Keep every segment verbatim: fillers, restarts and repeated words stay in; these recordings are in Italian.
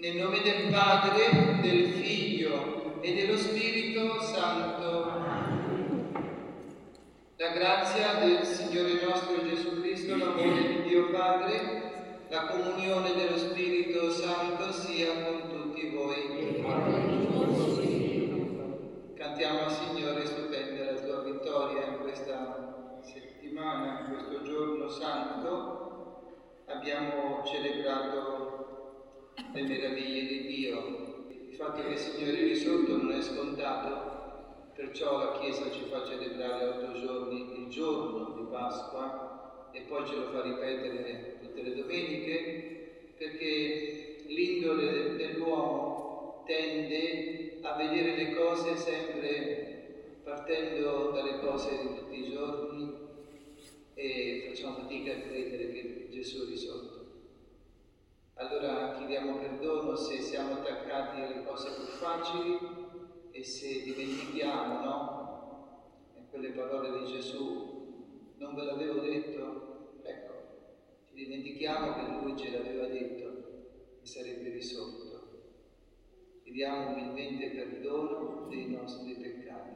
Nel nome del Padre, del Figlio e dello Spirito Santo. La grazia del Signore nostro Gesù Cristo, l'amore di Dio Padre, la comunione dello Spirito Santo sia con tutti voi. Cantiamo al Signore stupenda la tua vittoria in questa settimana, in questo giorno santo. Abbiamo celebrato le meraviglie di Dio. Il fatto che il Signore è risorto non è scontato, perciò la Chiesa ci fa celebrare otto giorni il giorno di Pasqua e poi ce lo fa ripetere tutte le domeniche, perché l'indole dell'uomo tende a vedere le cose sempre partendo dalle cose di tutti i giorni e facciamo fatica a credere che Gesù è risorto. Allora chiediamo perdono se siamo attaccati alle cose più facili e se dimentichiamo, no? E quelle parole di Gesù, non ve l'avevo detto? Ecco, ci dimentichiamo che Lui ce l'aveva detto e sarebbe risorto. Chiediamo umilmente perdono dei nostri peccati.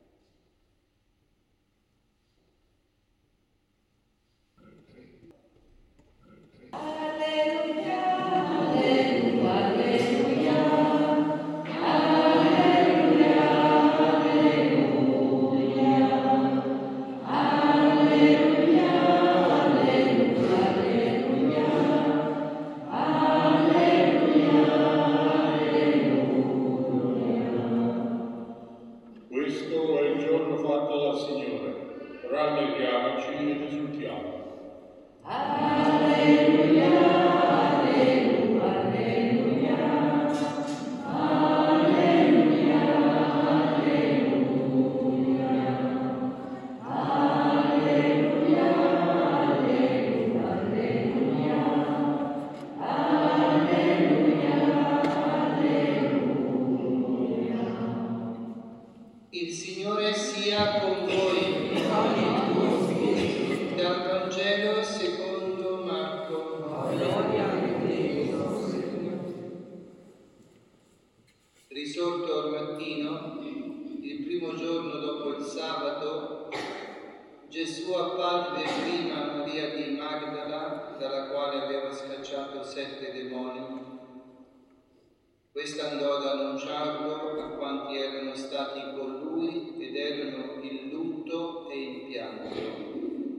Risorto al mattino, il primo giorno dopo il sabato, Gesù apparve prima a Maria di Magdala, dalla quale aveva scacciato sette demoni. Questa andò ad annunciarlo a quanti erano stati con lui ed erano in lutto e in pianto.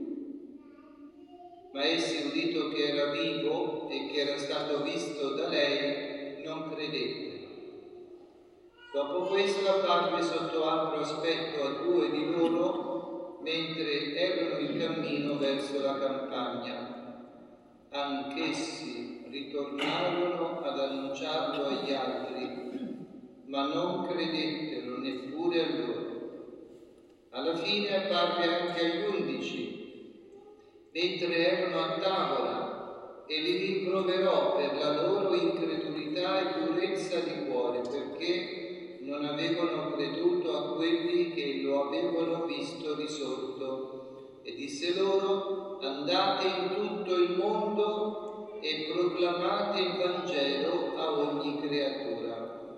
Ma essi, udito che era vivo e che era stato visto da lei, non credette. Dopo questo apparve sotto altro aspetto a due di loro mentre erano in cammino verso la campagna. Anch'essi ritornarono ad annunciarlo agli altri, ma non credettero neppure a loro. Alla fine apparve anche agli undici, mentre erano a tavola, e li rimproverò per la loro incredulità e durezza di cuore, perché non avevano creduto a quelli che lo avevano visto risorto. E disse loro: andate in tutto il mondo e proclamate il Vangelo a ogni creatura.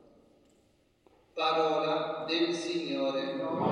Parola del Signore.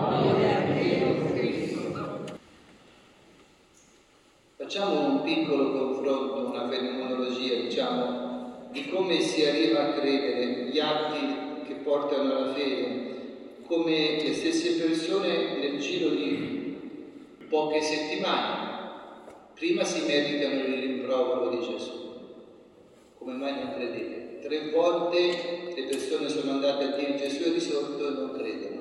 Facciamo un piccolo confronto, una fenomenologia, diciamo, di come si arriva a credere, gli atti che portano alla fede, come le stesse persone nel giro di poche settimane prima si meritano il rimprovero di Gesù. Come mai non credete? Tre volte le persone sono andate a dire Gesù è risorto e non credono.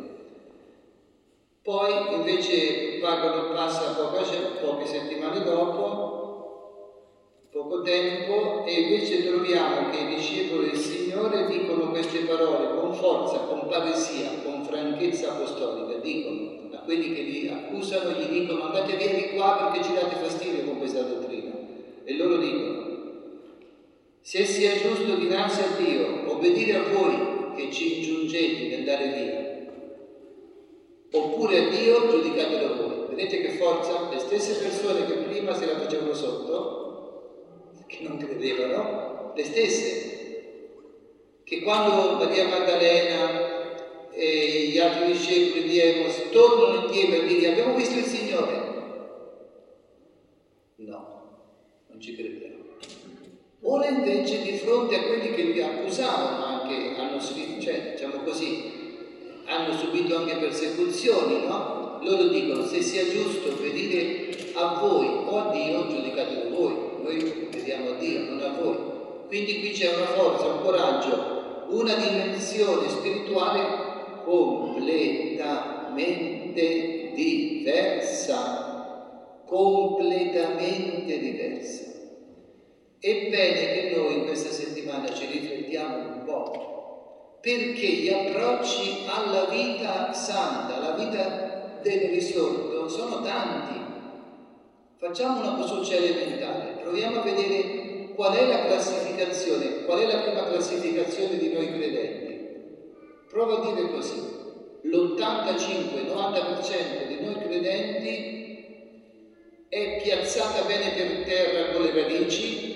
Poi invece pagano passa poche, poche settimane dopo, poco tempo, e invece troviamo che i discepoli del Signore dicono queste parole con forza, con paresia, con franchezza apostolica. Dicono a quelli che li accusano, gli dicono andate via di qua perché ci date fastidio con questa dottrina. E loro dicono: se sia giusto dinanzi a Dio obbedire a voi che ci ingiungete di andare via, oppure a Dio giudicatelo voi. Vedete che forza? Le stesse persone che prima se la facevano sotto, che non credevano, le stesse, quando Maria Maddalena e gli altri discepoli di Emos tornano indietro e dicono abbiamo visto il Signore, no, non ci crediamo. Ora invece di fronte a quelli che li accusavano anche, hanno subito, cioè, diciamo così, hanno subito anche persecuzioni, no? Loro dicono se sia giusto obbedire a voi o a Dio, giudicatelo voi, noi obbediamo a Dio, non a voi. Quindi qui c'è una forza, un coraggio, una dimensione spirituale completamente diversa, completamente diversa. È bene che noi in questa settimana ci riflettiamo un po', perché gli approcci alla vita santa, alla vita del risorto, sono tanti. Facciamo una cosuccia elementare, proviamo a vedere qual è la classificazione, qual è la prima classificazione di noi credenti. Provo a dire così, l'ottantacinque novanta per cento di noi credenti è piazzata bene per terra con le radici,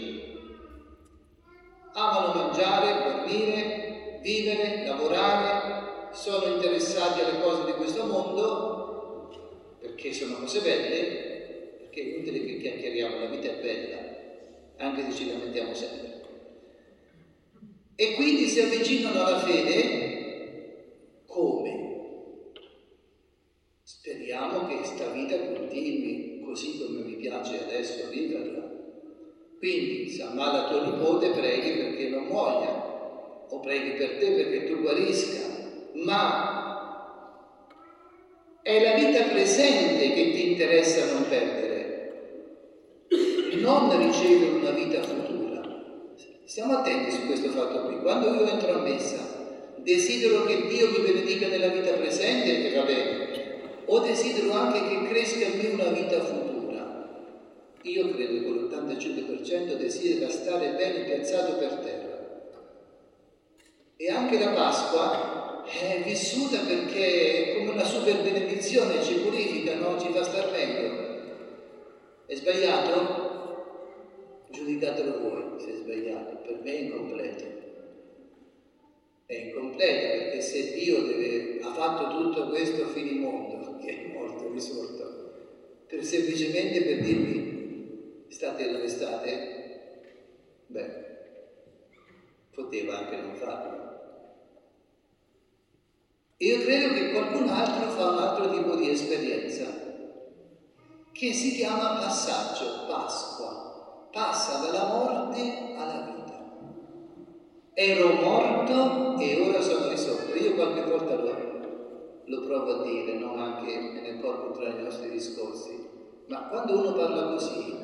amano mangiare, dormire, vivere, lavorare, sono interessati alle cose di questo mondo, perché sono cose belle, perché è inutile che chiacchieriamo, la vita è bella, anche se ci lamentiamo sempre. E quindi si avvicinano alla fede come? Speriamo che sta vita continui così come mi piace adesso viverla. Quindi se ammala tuo nipote preghi perché non muoia, o preghi per te perché tu guarisca, ma è la vita presente che ti interessa non perdere, non ricevere una vita futura. Stiamo attenti su questo fatto qui. Quando io entro a messa, desidero che Dio mi benedica nella vita presente, che va bene, o desidero anche che cresca in me una vita futura. Io credo che l'ottantacinque per cento desidera stare bene piazzato per terra. E anche la Pasqua è vissuta perché è come una super benedizione, ci purifica, no? Ci fa star meglio. È sbagliato? Giudicatelo voi se è sbagliato, per me è incompleto. È incompleto perché se Dio deve, ha fatto tutto questo finimondo, che è morto, risorto, per semplicemente per dirvi state dove state, beh, poteva anche non farlo. Io credo che qualcun altro fa un altro tipo di esperienza che si chiama passaggio, Pasqua, passa dalla morte alla vita. Ero morto e ora sono risorto. Io qualche volta lo, lo provo a dire, non anche nel corpo tra i nostri discorsi, ma quando uno parla così,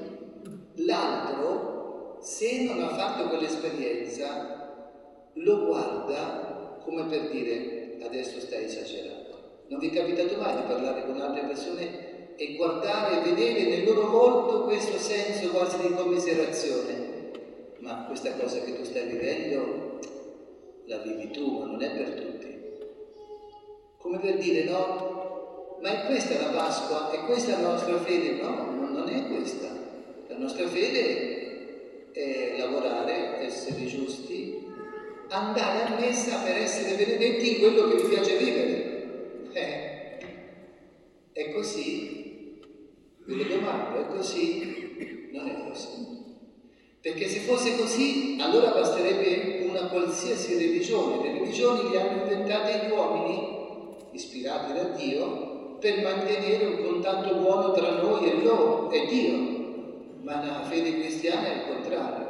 l'altro, se non ha fatto quell'esperienza, lo guarda come per dire adesso stai esagerando. Non vi è capitato mai di parlare con altre persone e guardare e vedere nel loro volto questo senso quasi di commiserazione? Ma questa cosa che tu stai vivendo la vivi tu, ma non è per tutti. Come per dire no, ma è questa la Pasqua, è questa la nostra fede? No, non è questa. La nostra fede è lavorare, essere giusti, andare a messa per essere benedetti in quello che mi piace vivere. Eh, è così? Ve lo domando, è così? Non è così. Perché se fosse così, allora basterebbe una qualsiasi religione. Le religioni le hanno inventate gli uomini, ispirati da Dio, per mantenere un contatto buono tra noi e loro, e Dio. Ma la fede cristiana è il contrario,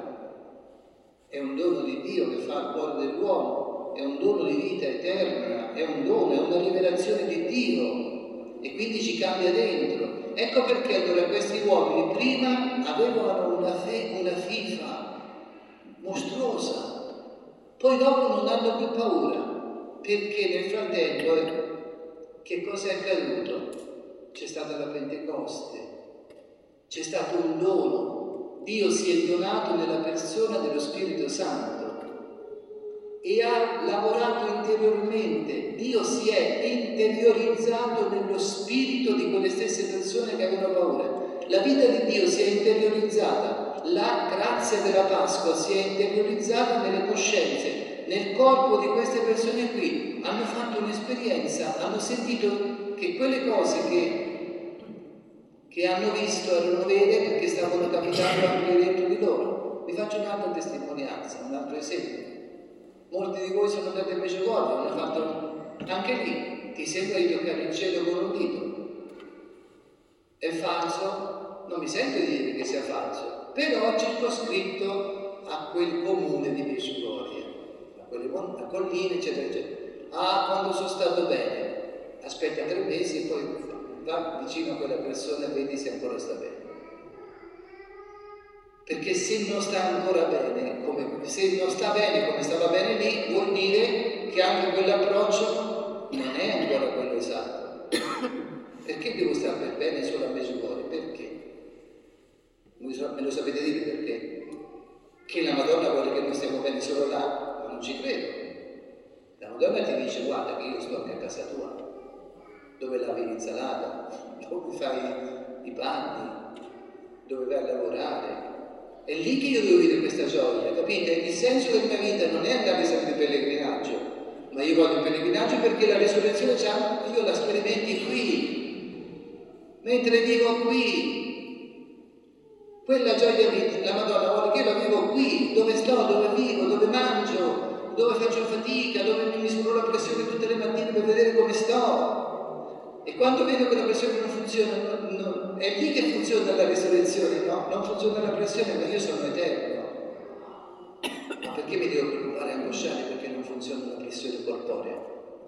è un dono di Dio che fa il cuore dell'uomo, è un dono di vita eterna, è un dono, è una rivelazione di Dio e quindi ci cambia dentro. Ecco perché allora questi uomini prima avevano una, fe- una fifa mostruosa, poi dopo non hanno più paura, perché nel frattempo eh, che cosa è accaduto? C'è stata la Pentecoste. C'è stato un dono, Dio si è donato nella persona dello Spirito Santo e ha lavorato interiormente, Dio si è interiorizzato nello spirito di quelle stesse persone che avevano paura. la vita di Dio si è interiorizzata, la grazia della Pasqua si è interiorizzata nelle coscienze, nel corpo di queste persone qui. Hanno fatto un'esperienza, hanno sentito che quelle cose che, che hanno visto erano vere perché stavano capitando anche dentro di loro. Vi faccio un'altra testimonianza, un altro esempio. Molti di voi sono andati a Medjugorje, hanno fatto anche lì, ti sembra di toccare il cielo con un dito. È falso? Non mi sento di dire che sia falso, però circoscritto a quel comune di Medjugorje, a quelle a colline, eccetera, eccetera. Ah, quando sono stato bene, aspetta tre mesi e poi va vicino a quella persona e vedi se ancora sta bene. Perché se non sta ancora bene, come, se non sta bene come stava bene lì, vuol dire che anche quell'approccio non è ancora quello esatto. Perché devo stare per bene solo a Medjugorje? Perché? Me lo sapete dire perché? Che la Madonna vuole che noi stiamo bene solo là, ma non ci credo. La Madonna ti dice: guarda che io sto anche a casa tua, dove lavi l'insalata, dove fai i panni, dove vai a lavorare. È lì che io devo vivere questa gioia, capite? Il senso della mia vita non è andare sempre in pellegrinaggio, ma io vado in pellegrinaggio perché la risurrezione io la sperimenti qui, mentre vivo qui. Quella gioia lì, la Madonna vuole che io la vivo qui, dove sto, dove vivo, dove mangio, dove faccio fatica, dove mi misuro la pressione tutte le mattine per vedere come sto. E quando vedo che la pressione non funziona, non, non, è lì che funziona la risurrezione, no? Non funziona la pressione, ma io sono eterno. Ma perché mi devo preoccupare e angosciare perché non funziona la pressione corporea?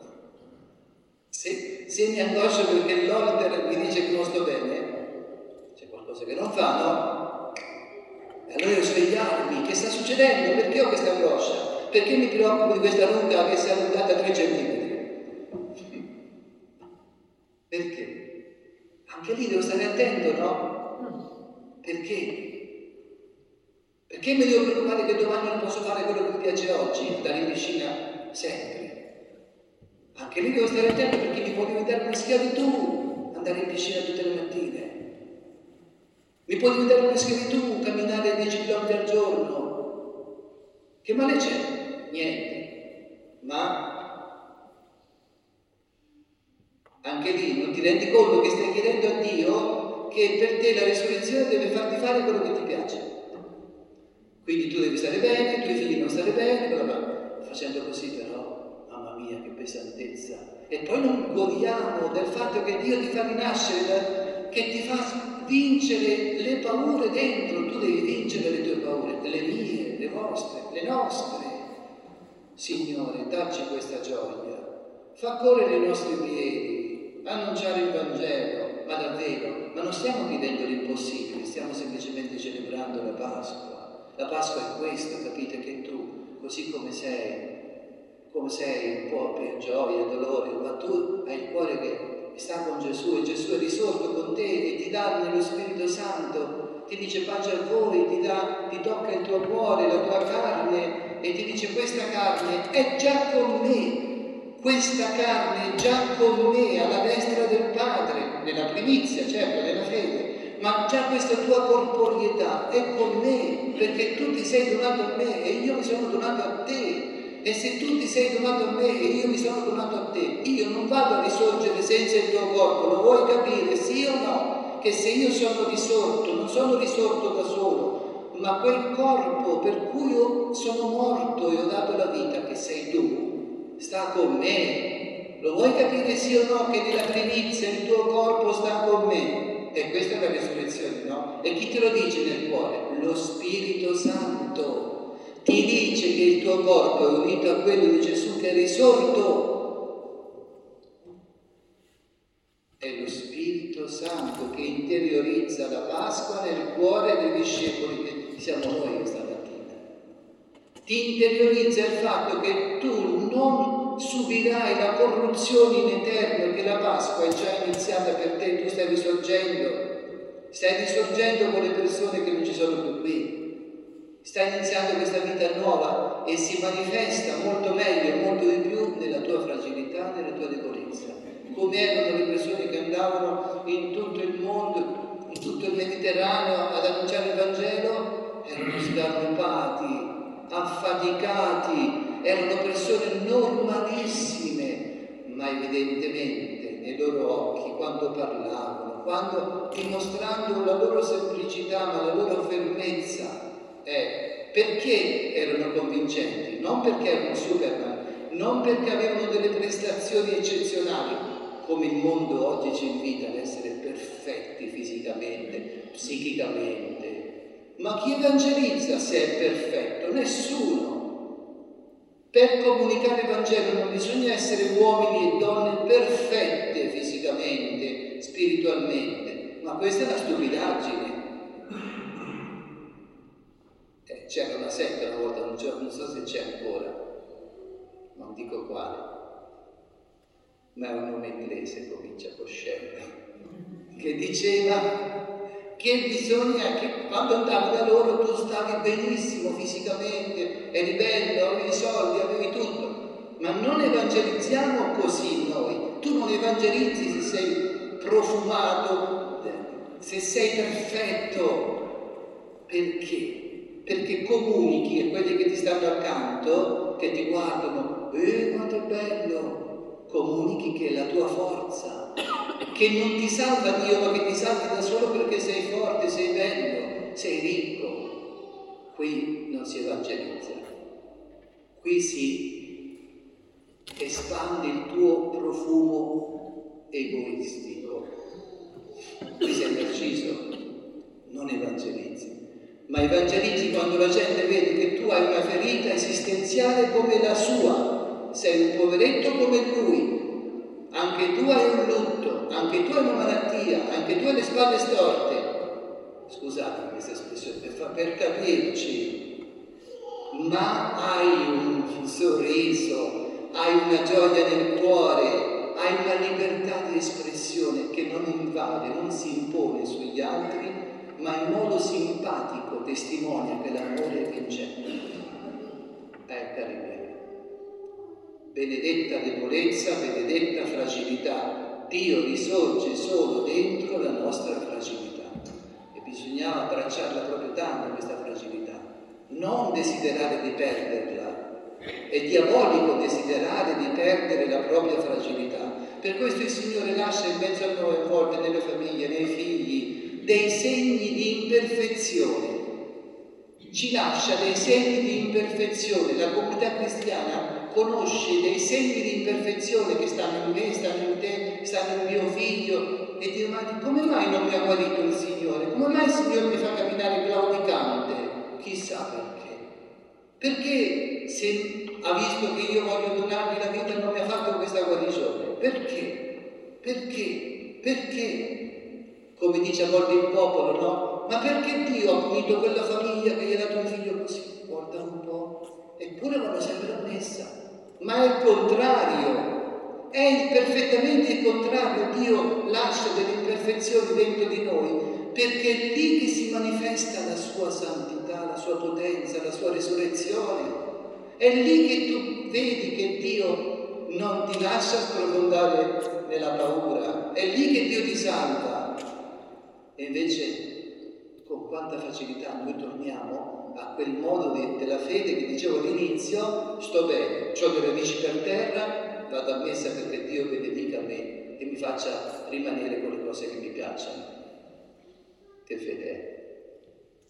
Se, se mi angoscio perché l'Holter mi dice che non sto bene, c'è qualcosa che non fa, no? E allora devo svegliarmi, che sta succedendo? Perché ho questa angoscia? Perché mi preoccupo di questa ruga che si è allungata tre centimetri? Perché? Anche lì devo stare attento, no? Perché? Perché mi devo preoccupare che domani non posso fare quello che mi piace oggi, andare in piscina sempre? Anche lì devo stare attento perché mi può diventare una schiavitù andare in piscina tutte le mattine. Mi può diventare una schiavitù camminare dieci chilometri al giorno. Che male c'è? Niente. Ma anche lì non ti rendi conto che stai chiedendo a Dio che per te la risurrezione deve farti fare quello che ti piace. Quindi tu devi stare bene, i tuoi figli non stare bene, bla bla. Facendo così però, mamma mia, che pesantezza. E poi non godiamo del fatto che Dio ti fa rinascere, che ti fa vincere le paure dentro. Tu devi vincere le tue paure, le mie, le vostre, le nostre. Signore, dacci questa gioia. Fa correre i nostri piedi, annunciare il Vangelo, ma davvero, ma non stiamo chiedendo l'impossibile, stiamo semplicemente celebrando la Pasqua. La Pasqua è questo, capite, che tu, così come sei, come sei un po' per gioia e dolore, ma tu hai il cuore che sta con Gesù e Gesù è risorto con te e ti dà nello Spirito Santo, ti dice pace a voi, ti, dà, ti tocca il tuo cuore, la tua carne e ti dice questa carne è già con me, questa carne è già con me alla destra del Padre, nella primizia, certo, nella fede. Ma già questa tua corporeità è con me, perché tu ti sei donato a me e io mi sono donato a te. E se tu ti sei donato a me e io mi sono donato a te, io non vado a risorgere senza il tuo corpo, lo vuoi capire, sì o no? Che se io sono risorto, non sono risorto da solo, ma quel corpo per cui io sono morto e ho dato la vita, che sei tu, sta con me. Lo vuoi capire sì o no che nella primizia il tuo corpo sta con me? E questa è la risurrezione, no? E chi te lo dice nel cuore? Lo Spirito Santo ti dice che il tuo corpo è unito a quello di Gesù che è risorto. È lo Spirito Santo che interiorizza la Pasqua nel cuore dei discepoli che siamo noi questa mattina. Ti interiorizza il fatto che tu non subirai la corruzione in eterno, che la Pasqua è già iniziata per te, tu stai risorgendo, stai risorgendo con le persone che non ci sono più qui, stai iniziando questa vita nuova e si manifesta molto meglio e molto di più nella tua fragilità, nella tua debolezza, come erano le persone che andavano in tutto il mondo in tutto il Mediterraneo ad annunciare il Vangelo erano sgarrupati, affaticati, erano persone normalissime, ma evidentemente nei loro occhi, quando parlavano, quando dimostrando la loro semplicità, ma la loro fermezza, eh, perché erano convincenti? Non perché erano Superman, non perché avevano delle prestazioni eccezionali, come il mondo oggi ci invita ad essere perfetti fisicamente, psichicamente. Ma chi evangelizza se è perfetto? Nessuno. Per comunicare il Vangelo non bisogna essere uomini e donne perfette fisicamente, spiritualmente, ma questa è una stupidaggine. Eh, c'era una setta una volta, non, non so se c'è ancora, non dico quale, ma è un nome inglese, comincia con Shelley, che diceva che bisogna che quando andavi da loro tu stavi benissimo fisicamente, eri bello, avevi i soldi, avevi tutto, ma non evangelizziamo così noi. Tu non evangelizzi se sei profumato, se sei perfetto. Perché? Perché comunichi a quelli che ti stanno accanto, che ti guardano, eh quanto è bello, comunichi che è la tua forza, che non ti salva Dio, ma che ti salvi da solo perché sei forte, sei bello, sei ricco. Qui non si evangelizza, qui si espande il tuo profumo egoistico. Qui sei narciso, non evangelizzi. Ma evangelizzi quando la gente vede che tu hai una ferita esistenziale come la sua, sei un poveretto come lui, anche tu hai un lutto, anche tu hai una malattia, anche tu hai le spalle storte. Scusate questa espressione, per, fa, per capirci, ma hai un sorriso, hai una gioia nel cuore, hai una libertà di espressione che non invade, non si impone sugli altri, ma in modo simpatico testimonia che l'amore è vincente. Eh, cari miei, benedetta debolezza, benedetta fragilità. Dio risorge solo dentro la nostra fragilità e bisognava abbracciarla proprio tanto questa fragilità, non desiderare di perderla. È diabolico desiderare di perdere la propria fragilità. Per questo il Signore lascia in mezzo a noi, a volte nelle famiglie, nei figli, dei segni di imperfezione. Ci lascia dei segni di imperfezione. La comunità cristiana conosce dei segni di imperfezione che stanno in me, stanno in te, stanno in mio figlio, e Dio ma come mai non mi ha guarito il Signore? Come mai il Signore mi fa camminare claudicante? Chissà perché. Perché se ha visto che io voglio donargli la vita non mi ha fatto questa guarigione? Perché? Perché? Perché? Come dice a volte il popolo, no? Ma perché Dio ha punito quella famiglia che gli ha dato un figlio così? Guarda un po'. Eppure vanno sempre a messa. Ma è il contrario. È il, perfettamente il contrario. Dio lascia delle imperfezioni dentro di noi perché è lì che si manifesta la sua santità, la sua potenza, la sua resurrezione. È lì che tu vedi che Dio non ti lascia sprofondare nella paura. È lì che Dio ti salva. E invece con quanta facilità noi torniamo a quel modo de, della fede che dicevo all'inizio: sto bene, ho le radici per terra, vado a messa perché Dio benedica me e mi faccia rimanere con le cose che mi piacciono. Che fede è?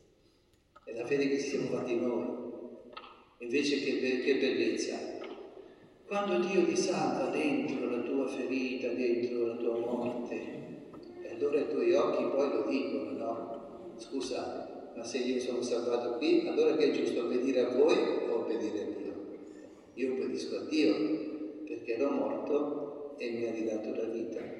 È la fede che ci siamo fatti noi. Invece che, be- che bellezza! Quando Dio ti salva dentro la tua ferita, dentro la tua morte, allora i tuoi occhi poi lo dicono, no? Scusate, ma se io sono salvato qui, allora che è giusto obbedire a voi o obbedire a Dio? Io obbedisco a Dio perché ero morto e mi ha ridato la vita.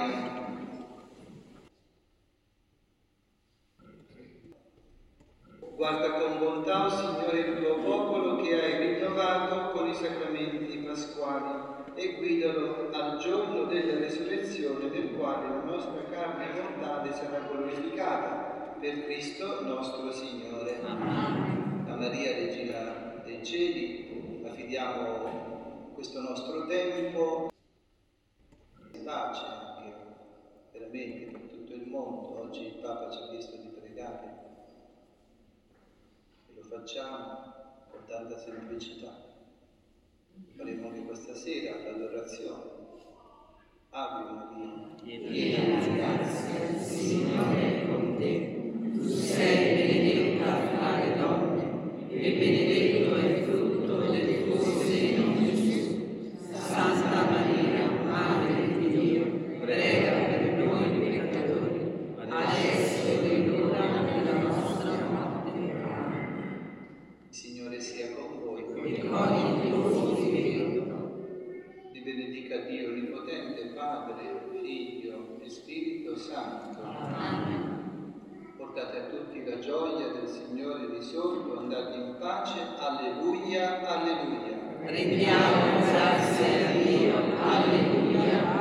Preghiamo. Guarda con bontà, o Signore, il tuo popolo che hai rinnovato con i sacramenti pasquali e guidalo al giorno della resurrezione, nel quale la nostra carne mortale sarà glorificata per Cristo nostro Signore. Amen. A Maria, Regina dei Cieli, affidiamo questo nostro tempo in pace anche veramente per tutto il mondo. Oggi il Papa ci ha chiesto di pregare. Facciamo con tanta semplicità. Faremo anche questa sera l'adorazione. Ave Maria, piena di grazia, il Signore è con te. Tu sei benedetta fra le donne e benedetto è il frutto del tuo seno, Gesù. Santa Maria, Madre di Dio, prega per noi peccatori, adesso e l'ora della nostra morte. Signore sia con voi, e con il tuo Spirito. Vi benedica Dio Onnipotente, Padre, Figlio e Spirito Santo. Amen. Portate a tutti la gioia del Signore risorto, andate in pace. Alleluia, alleluia. Rendiamo grazie a Dio, alleluia.